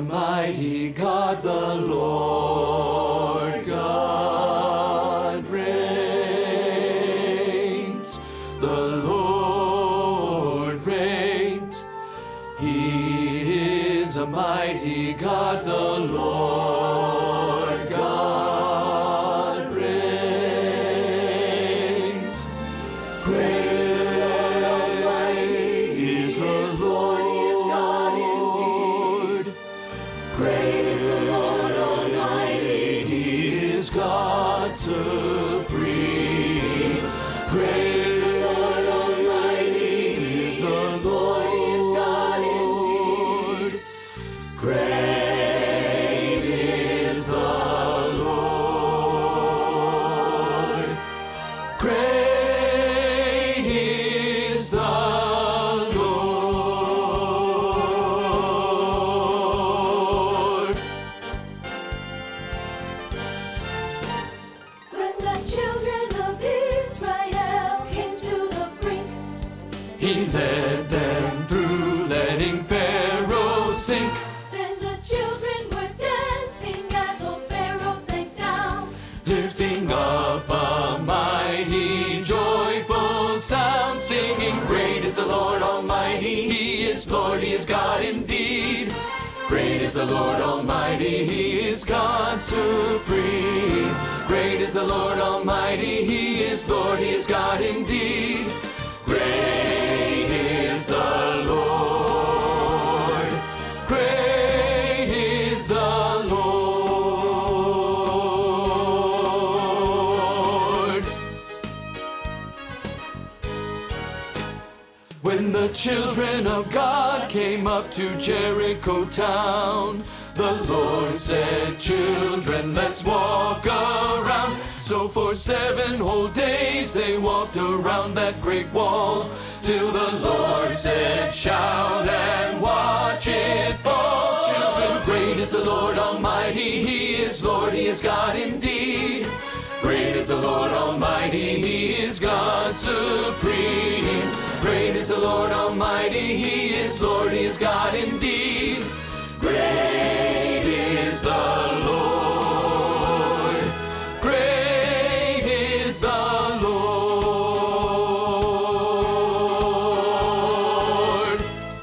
mighty God, the Lord God reigns. The Lord reigns. He is a mighty God, the Lord God reigns. Great is the Lord. Great is the Lord Almighty, He is God supreme. Great is the Lord Almighty, He is the Lord, He is God indeed. Great is the Lord. Great is the Lord. Children of Israel came to the brink. He led them through, letting Pharaoh sink. Then the children were dancing as old Pharaoh sank down, Lifting up a mighty, joyful sound, singing, Great is the Lord Almighty, He is Lord, He is God indeed. Great is the Lord Almighty, He is God supreme. Great is the Lord Almighty, He is Lord, He is God indeed. Great is the Lord. Great is the Lord. When the children of God came up to Jericho town, the Lord said, Children, let's walk around. So for 7 whole days they walked around that great wall, till the Lord said, Shout and watch it fall. Children, great is the Lord Almighty, He is Lord, He is God indeed. Great is the Lord Almighty, He is God supreme. Great is the Lord Almighty, He is Lord, He is God indeed. Great is the Lord. Great is the Lord.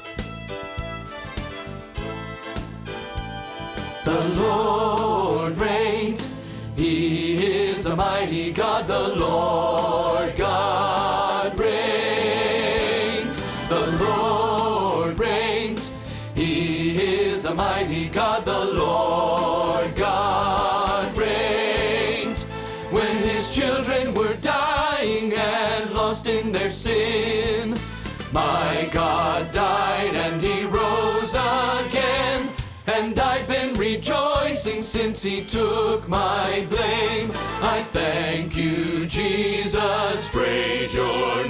The Lord reigns. He is a mighty God, the Lord God reigns. The Lord reigns. He is a mighty God, the Lord God reigns. When His children were dying and lost in their sin, my God died and He rose again. And I've been rejoicing since He took my blame. I thank you, Jesus, praise your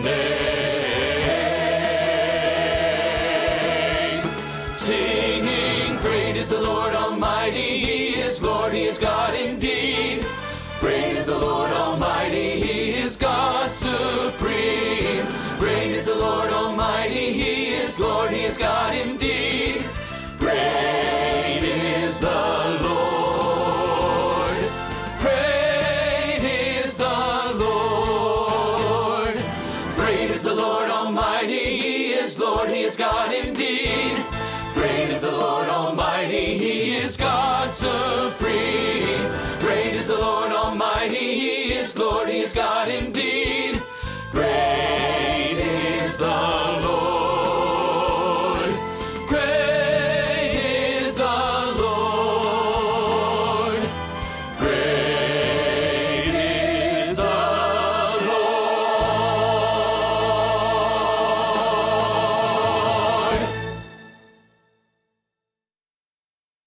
name. Singing, Great is the Lord Almighty, He is Lord, He is God indeed. Great is the Lord Almighty, He is God supreme. Great is the Lord Almighty, He is Lord, He is God indeed. Great is the Lord. Great is the Lord. Great is the Lord Almighty, He is Lord, He is God indeed. Great is the Lord Almighty, He is God supreme. Great is the Lord Almighty, He is Lord, He is God indeed.